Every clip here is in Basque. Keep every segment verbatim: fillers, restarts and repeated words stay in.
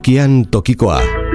Kian tokikoa.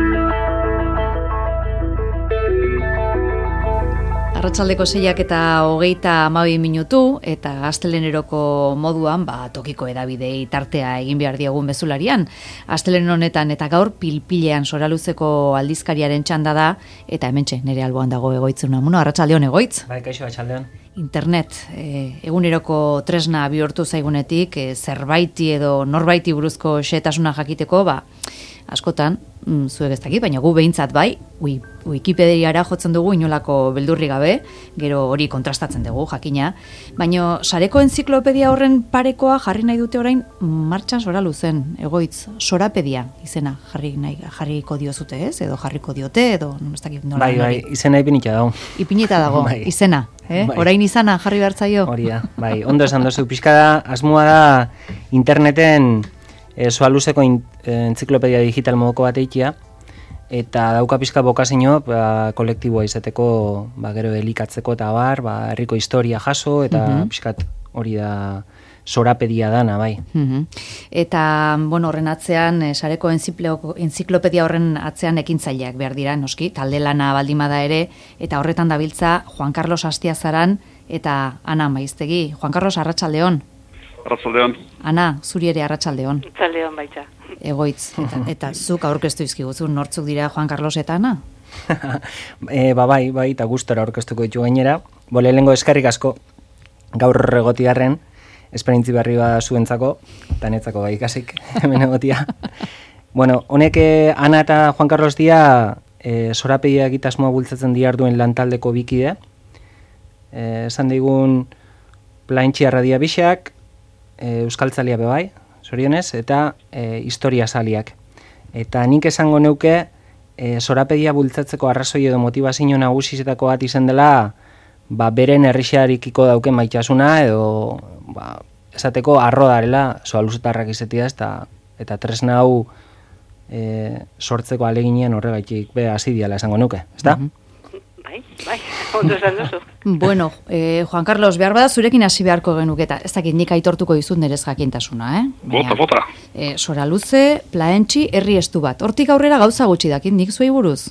Arratsaldeko seiak eta hogeita hamabi minutu eta asteleneroko moduan ba, tokiko edabidei tartea egin behar diogun bezularian. Astelenen honetan eta gaur pilpilean soraluzeko aldizkariaren txanda da eta hementxe nire alboan dago Egoitz Unamuno. Arratsaldeon Egoitz. Bai, kaixo, arratsaldeon. Internet, e, eguneroko tresna bihurtu zaigunetik, e, zerbaiti edo norbaiti buruzko xetasuna jakiteko, ba, askotan, mm, zuek ez dakit, baina gu behintzat bai, ui, Wikipediara jotzen dugu inolako beldurri gabe, gero hori kontrastatzen dugu, jakina, baina sareko enziklopedia horren parekoa jarri nahi dute orain martxan sora luzen, Egoitz, sorapedia izena jarri nahi, jarriko diozute ez, edo jarriko diote, edo ez dakit nola. Bai, bai, izena ipinita dago. Ipinita dago, bai. Izena, eh? Bai. Orain izana jarri behartzaio. Hori da, bai, ondo esan dozu, pixka da, asmoa da interneten e, soaluzeko in, e, enziklopedia digital modoko bat eikia, eta dauka pixka bokazio ba, kolektiboa izateko ba, gero elikatzeko eta bar, ba, herriko historia jaso, eta uh-huh. pixkat hori da sorapedia dana, bai. Uh-huh. Eta, bueno, horren atzean, e, sareko enziklopedia horren atzean ekintzaileak behar dira, noski, talde lana baldimada ere, eta horretan dabiltza Juan Carlos Astiazaran eta Ana Maiztegi. Juan Carlos, arratsaldeon. Arratsaldeon. Ana, zuri ere arratsaldeon. Arratsaldeon baita. Egoitz, eta, eta zuk aurkeztu izkiguzu, nortzuk dira Juan Carlos eta Ana? e, ba bai, bai, eta gustora aurkeztuko ditu gainera. Bo, lehenengo eskerrik asko, gaur egotiarren, esperintzi berri bat zuentzako, eta netzako gai ikasik, hemen egotia. Bueno, honek Ana eta Juan Carlos dia, e, sorapedia egitasmoa bultzatzen diarduen lantaldeko bikide, e, esan digun Plaentxi Arradia Bixak, e, Euskaltzalia bebai, zorionez, eta e, historia saliak. Eta nik esango neuke, e, sorapedia bultzatzeko arrazoi edo motivazio nagusizetako bat izan dela, ba, beren herrixarikiko dauken maitasuna, edo ba, esateko arro darela soaluzetarrak izatea, eta, eta tresna hau e, sortzeko aleginen horregaitik be hasi diala esango nuke, ezta? Mm-hmm. Bai, bai, ondo esan duzu. Bueno, eh, Juan Carlos, behar bada zurekin hasi beharko genuketa. Ez dakit nik aitortuko dizut nerez jakintasuna, eh? Bota, bota. Eh, Soraluze, Plaentxi, herri estu bat. Hortik aurrera gauza gutxi dakit, nik zuei buruz?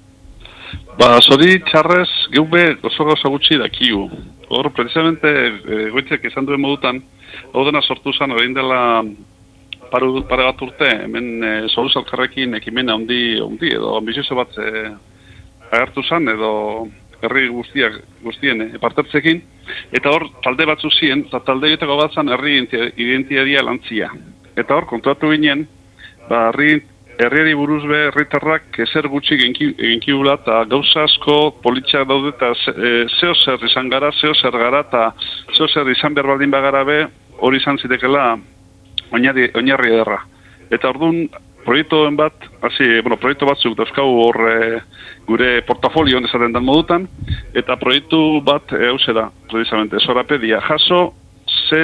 Ba, zori txarrez, geube oso gauza gutxi dakigu. Hor, precisamente, e, goitzek esan duen modutan, hau dena sortu zen, orain dela paru, pare bat urte, hemen e, Soluz Alkarrekin ekimena ondi, ondi edo ambizioso bat e, agertu zen, edo herri guztiak, guztien e, partertzekin, eta hor, talde batzu ziren, eta talde egiteko bat zen herri identitatea lantzia. Eta hor, kontratu ginen, ba, herri herriari buruz be, herritarrak ezer gutxi genkibula, eta gauza asko politxak daude, eta e, zeo zer izan gara, zeo zer gara, eta zeo zer izan behar baldin bagara be, hori izan zitekela oinarri, oinarri ederra. Eta orduan, proiektoen bat, hasi, bueno, proiektu batzuk dauzkagu hor e, gure portafolioan esaten dan modutan, eta proiektu bat hau e, da, precisamente, sorapedia jaso, ze,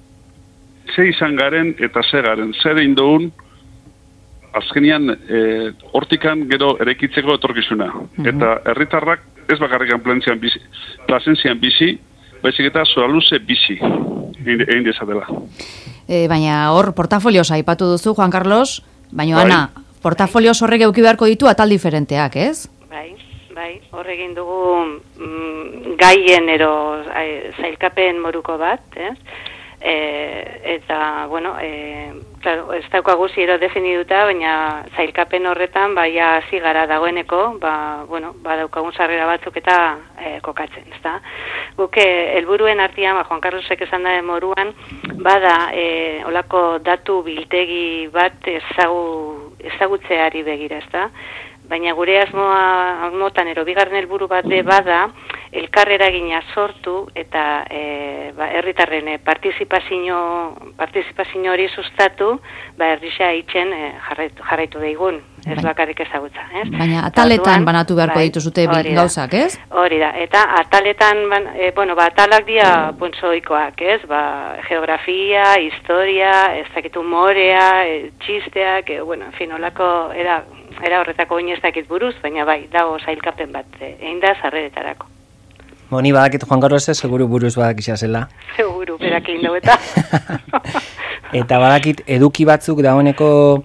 ze izan garen eta ze garen, zer indoun, azkenian e, hortikan gero erekitzeko etorkizuna. Mm-hmm. Eta herritarrak ez bakarrikan plazentzian bizi, plazentzian bizi, baizik eta soaluze bizi, egin dezatela. E, baina hor portafolioz aipatu duzu, Juan Carlos, baina bai. Ana, portafolioz horrek euki beharko ditu atal diferenteak, ez? Bai, bai, hor egin dugu mm, gaien ero e, zailkapen moruko bat, ez? E, eta, bueno, e, claro, ez daukagu ziro definiduta, baina zailkapen horretan, baia hasi gara dagoeneko, ba, bueno, ba daukagun sarrera batzuk eta e, kokatzen, ezta? Guke, helburuen artean, ba, Juan Carlosek esan da moruan, bada, e, olako datu biltegi bat ezagu, ezagutzeari begira, ezta? Baina gure asmoa, asmotan ero bigarren helburu bat de bada, elkarreragina sortu eta e, ba, herritarren e, partizipazio, partizipazio hori sustatu, ba, erdisa itxen e, jarraitu, jarraitu daigun, ez bai. Bakarrik ezagutza. Ez? Baina ataletan Arduan, banatu beharko bai, dituzute gauzak, ez? Hori da, eta ataletan, ban, e, bueno, ba, atalak dia punzoikoak, ez? Ba, geografia, historia, ez dakitu morea, e, txisteak, e, bueno, en fin, olako, era... Era horretako oin ez dakit buruz, baina bai, dago zailkapen bat, egin da sarreretarako. Boni badakit Juan Carlos ez, seguru buruz badakizia zela. Seguru, berak egin dugu eta. Eta badakit eduki batzuk dagoeneko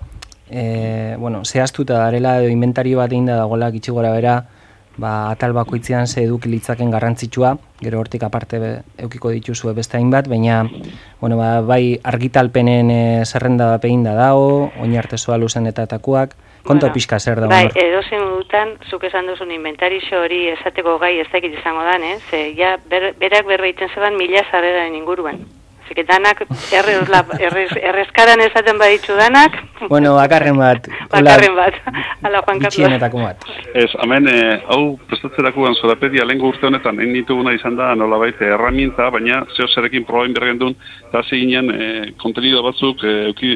e, bueno, zehaztuta darela edo inventario bat egin da dagoela gitxi gora bera, ba, atal bakoitzean ze eduki litzaken garrantzitsua, gero hortik aparte be, eukiko dituzue beste hainbat, baina bueno, ba, bai argitalpenen e, zerrenda bat egin da dago, oin artezoa luzen eta etakuak, konto bueno, pixka zer da. Bai, edozein dutan, zuk esan duzun inventarixo hori esateko gai ez dakit izango dan, eh? Ze, ja, ber, berak berbaiten zeban mila zarreraren inguruan. Zeke danak errezkaran esaten baditzu danak. Bueno, bakarren bat. Bakarren bat. Ala Juan Carlos. Bitxienetako bat. Ez, hemen, eh, hau prestatzerakoan zorapedia lehenko urte honetan, egin dituguna izan da nolabait erraminta, baina zeo zerekin probain bergen duen, eta hasi ginen eh, kontenido batzuk eh, euki,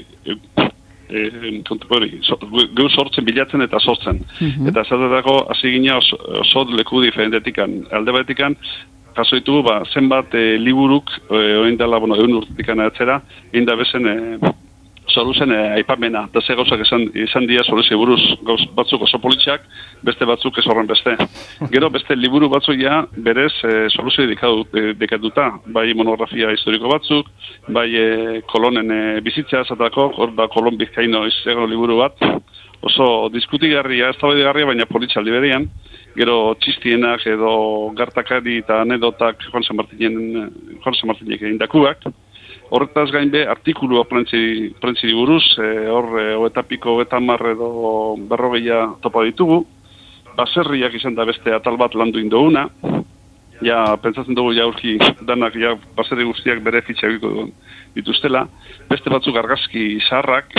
eh, hori, so, geu sortzen, bilatzen eta sortzen. Mm-hmm. Eta esatetako hasi ginen oso, oso leku diferentetikan, alde batetikan, kaso ditugu, ba, zenbat e, liburuk, e, oin dela, bueno, egun urtetikana atzera, egin da bezen, e, soluzen e, aipamena, eta ze gauzak esan, izan dia soluzi buruz, gauz batzuk oso politxak, beste batzuk ez horren beste. Gero beste liburu batzuk ja, berez, e, soluzi dekatuta, bai monografia historiko batzuk, bai e, kolonen e, bizitza esatako, hor da kolon bizkaino izego liburu bat, oso diskutigarria, ez tabaidegarria, baina politxaldi berian, gero txistienak edo gartakari eta anedotak Juan San Martinen, Juan San Martinek egindakuak. Horretaz gain be, artikulua prentzi, prentzi buruz, e, hor e, oetapiko, oetamar edo berrogeia topa ditugu. Baserriak izan da beste atal bat landu indoguna. Ja, pentsatzen dugu ja urki danak, ja, baserri guztiak bere fitxagiko dituztela. Beste batzuk argazki zaharrak,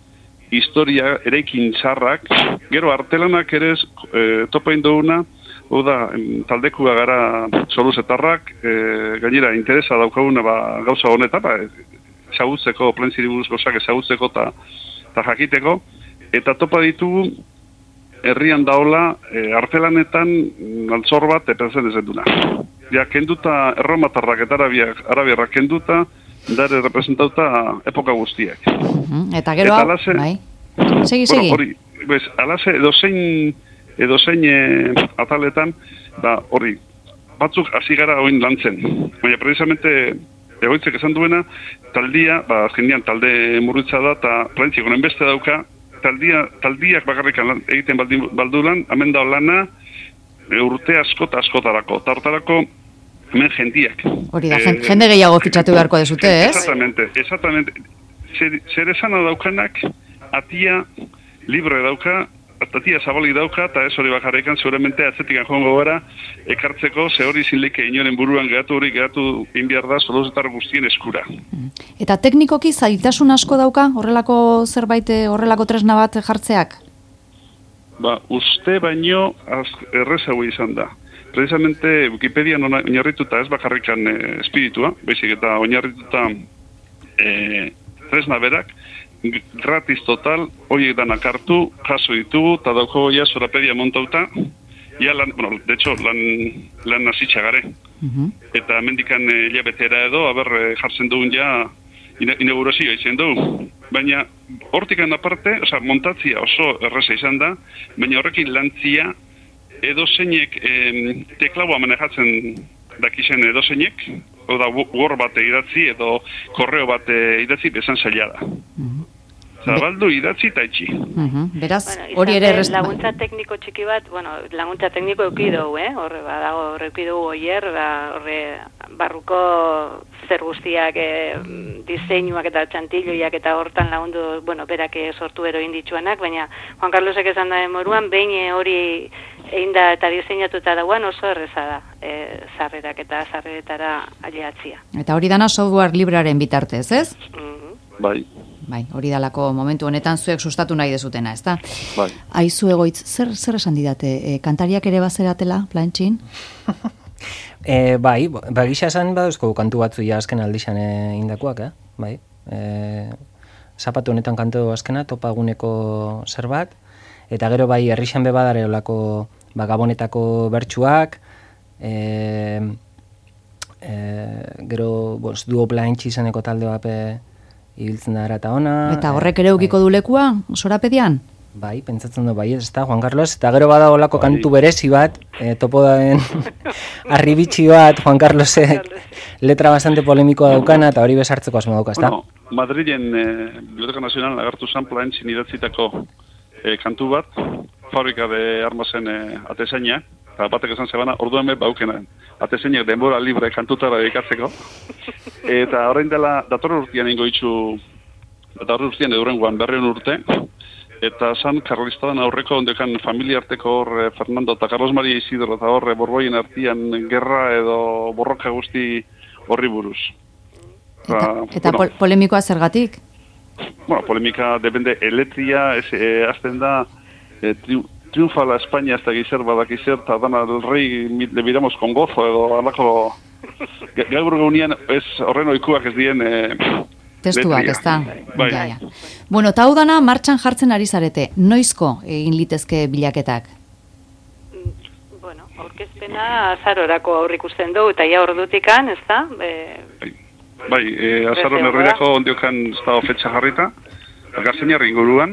historia eraikin txarrak, gero artelanak ere e, topa indoguna, oda, taldekua gara soluzetarrak, e, gainera interesa daukaguna ba, gauza honetan, ba, ezagutzeko, plentziri buruz gozak ezagutzeko eta jakiteko, eta topa ditugu herrian daola e, artelanetan altzor bat epenzen ez duna. Ja, kenduta erromatarrak eta arabiak, arabiarrak kenduta, dare representauta epoka guztiak. Mm-hmm. Eta gero, eta alase, bai, segi, bueno, segi. Hori, bez, alase edozein, edozein e, ataletan, ba, hori, batzuk hasi gara oin lantzen. Baina, precisamente, egoitzek esan duena, taldia, ba, azkenean talde murritza da, eta plantzik honen beste dauka, taldia, taldiak bakarrikan lan, egiten baldi, baldulan, hemen da lana, urte askota askotarako. Tartarako, hemen jendiak. Hori da, eh, jende gehiago fitxatu beharko dezute, ez? Exactamente, exactamente. Zer, zer esana daukanak, atia libre dauka, atia zabalik dauka, eta ez hori bakarrikan, seguramente atzetikan joango gara, ekartzeko, ze hori zinleke inoren buruan gehatu hori gehatu inbiar da, soluzetar guztien eskura. Eta teknikoki zailtasun asko dauka, horrelako zerbait, horrelako tresna bat jartzeak? Ba, uste baino errezago izan da. Precisamente Wikipedian oinarrituta ez bakarrikan e, espiritua, baizik eta oinarrituta e, tresna berak, gratis total, horiek danak hartu, jaso ditugu, eta dauko ja zorapedia montauta, ja lan, bueno, de hecho, lan, lan nasitxa gare. Uh-huh. Eta mendikan hilabetera edo, haber jartzen dugun ja inaugurazioa izan dugu. Baina hortikan aparte, oza, montatzia oso erreza izan da, baina horrekin lantzia edo zeinek eh, teklaua manejatzen dakisen edo zeinek, oda Word bate idatzi edo korreo bate idatzi bezan zaila da. Mm-hmm. Zabaldu idatzi eta itxi. Mm-hmm. Beraz, bueno, hori ere errez... Laguntza tekniko txiki bat, bueno, laguntza tekniko eukidu, eh? Horre, badago, horre eukidu oier, ba, horre barruko zer guztiak eh, diseinuak eta txantilloiak eta hortan lagundu, bueno, berak sortu bero inditsuanak, baina Juan Carlosek esan da moruan, behin hori egin da eta diseinatuta dagoen oso erreza da, e, zarrerak eta zarreretara aliatzia. Eta hori dana software librearen bitartez, ez? Mm-hmm. Bai. Bai, hori dalako momentu honetan zuek sustatu nahi dezutena, ezta? Bai. Aizu egoitz, zer, zer esan didate? E, kantariak ere bazeratela, plantxin? e, bai, bagisa esan baduzko kantu batzu ja azken aldixan e, indakoak, eh? Bai. E, zapatu honetan kantu azkena, topaguneko zer bat, eta gero bai herrixan be badare olako ba, gabonetako bertsuak, e, e, gero bos, duo plantxi izaneko talde bat ibiltzen da eta ona. Eta horrek ere ukiko du lekua, sorapedian? Bai, pentsatzen du bai, ez da, Juan Carlos, eta gero bada olako bai. kantu berezi bat, e, topo daen arribitxi bat, Juan Carlosek letra bastante polemikoa daukana, eta hori besartzeko asmo dauka, ez da? Bueno, Madrilen eh, Biblioteka Nazional agertu zan plaentzin idatzitako eh, kantu bat, fabrika de armazen eh, atezaina, eta batek esan zebana, orduan be baukena, atezainak denbora libre kantutara dedikatzeko, eta orain dela, datorren urtean ingo itxu, datorren urtean edurengoan berreun urte, eta san karlistadan aurreko ondekan familia arteko hor eh, Fernando eta Carlos Maria Isidro eta horre borboien artian gerra edo borroka guzti horri buruz. Eta, eta bueno, polemikoa zergatik? Bueno, polemika depende, eletria, ez, e, azten da, e, tri, triunfa la España hasta gizer badakizer, eta dana el rey le miramos con gozo, edo alako, gaur gaunian, ez horren oikuak ez dien, e, testuak, ez da. Bai. Ja, ja. Bueno, eta hau dana martxan jartzen ari zarete, noizko egin litezke bilaketak? Bueno, aurkezpena azarorako aurrikusten dugu, eta ja ordutikan, ez da? E, Bai, e, azaron herrirako ondiokan ez da fetxa jarrita, Gaztainarri inguruan.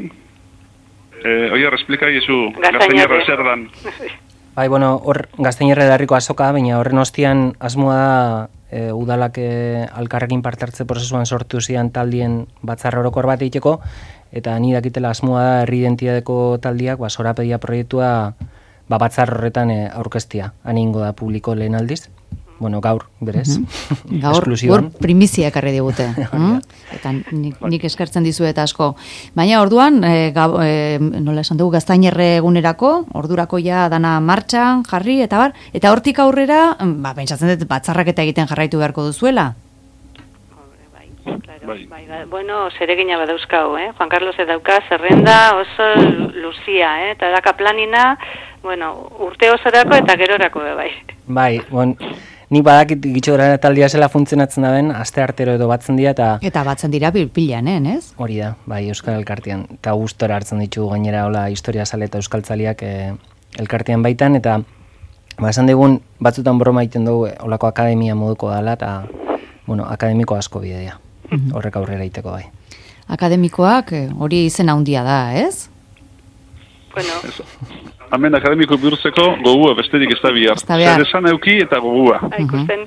E, oier, esplika iezu, Gaztainarra zer dan. Bai, bueno, hor Gaztainarra darriko azoka, baina horren ostian asmoa da e, udalak e, alkarrekin parte hartze prozesuan sortu zian taldien batzar orokor bat egiteko, eta ni dakitela asmoa da herri identitateko taldiak, ba, sorapedia proiektua ba, batzar horretan e, aurkeztia. Han ingo da publiko lehen aldiz. Bueno, gaur, berez. Mm-hmm. Gaur, gaur primizia ekarri digute. mm? Eta nik, nik eskertzen dizu eta asko. Baina orduan, e, ga, e, nola esan dugu, Gaztainerre egunerako, ordurako ja dana martxan, jarri, eta bar, eta hortik aurrera, ba, pentsatzen dut batzarrak eta egiten jarraitu beharko duzuela. Bai, claro, bai. Bai, bai. Bueno, zeregina badauzkau, eh? Juan Carlos edauka, zerrenda oso luzia, eh? Eta daka planina, bueno, urte osorako eta gerorako be, bai. Bai, bon, nik badakit gitxo gara taldia zela funtzionatzen da ben, aste artero edo batzen dira, eta... Eta batzen dira bilpilan, eh, ez? Hori da, bai, Euskal Elkartean. Eta gustora hartzen ditugu gainera, hola, historia zale eta euskaltzaliak e, elkartean baitan, eta ba, esan digun, batzutan broma egiten dugu, holako akademia moduko dela, eta, bueno, akademiko asko bidea, horrek aurrera egiteko bai. Akademikoak hori izen handia da, ez? Bueno... Hemen akademiko bihurtzeko gogua besterik ez da bihar. Zer esan euki eta gogua. Ikusten,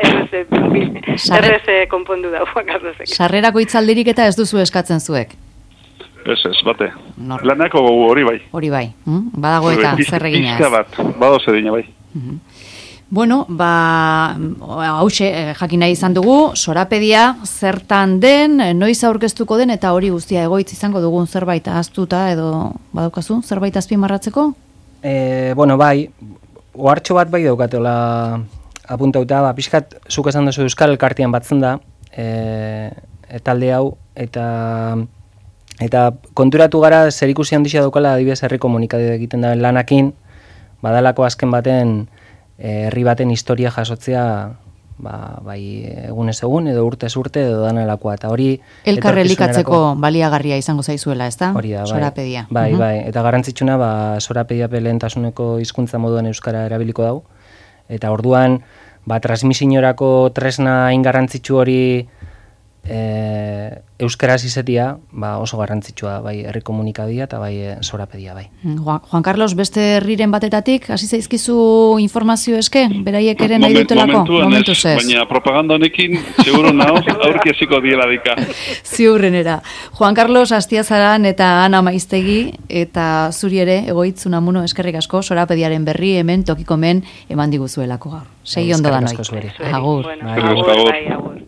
errez konpondu da, Juan Carlosek. Sarrerako itzaldirik eta ez duzu eskatzen zuek? Ez ez, bate. Nor. Lanako gogu hori bai. Hori bai, hm? Badago eta zer egina ez. Pizka bat, bado zer egina bai. Uh-huh. Bueno, ba, hause, jakin nahi izan dugu, sorapedia zertan den, noiz aurkeztuko den, eta hori guztia egoitz izango dugun zerbait ahaztuta edo badaukazu, zerbait azpimarratzeko? E, bueno, bai, ohartxo bat bai daukatela apuntauta, ba, pixkat, zuk esan duzu Euskal Elkartean batzen da, e, talde hau, eta eta konturatu gara zer ikusi handixea daukala adibidez herri komunikabide egiten da lanakin, badalako azken baten herri baten historia jasotzea, ba, bai egunez egun, edo urtez urte, edo danalakoa, eta hori... Elkarre elikatzeko baliagarria izango zaizuela, ez da? Hori da, bai. Sorapedia. Bai, uh-huh. bai, eta garrantzitsuna, ba, sorapedia lehentasuneko hizkuntza moduan euskara erabiliko dau, eta orduan, ba, transmisiorako tresna hain garrantzitsu hori e, euskaraz izetia, ba, oso garrantzitsua, bai, herri komunikadia eta bai e, sorapedia, bai. Juan, Juan Carlos, beste herriren batetatik, hasi zaizkizu informazio eske, beraiek ere nahi dutelako? Momentu ez, baina propaganda honekin, seguro nao, aurki hasiko diela dika. Ziurrenera. Juan Carlos Astiazaran eta Ana Maiztegi, eta zuri ere, egoitz Unamuno, eskerrik asko, sorapediaren berri hemen, tokiko men, eman diguzuelako gaur. Segi ondo da noi. Eskerrik asko zueri. Agur. Bueno, agur, bai, agur.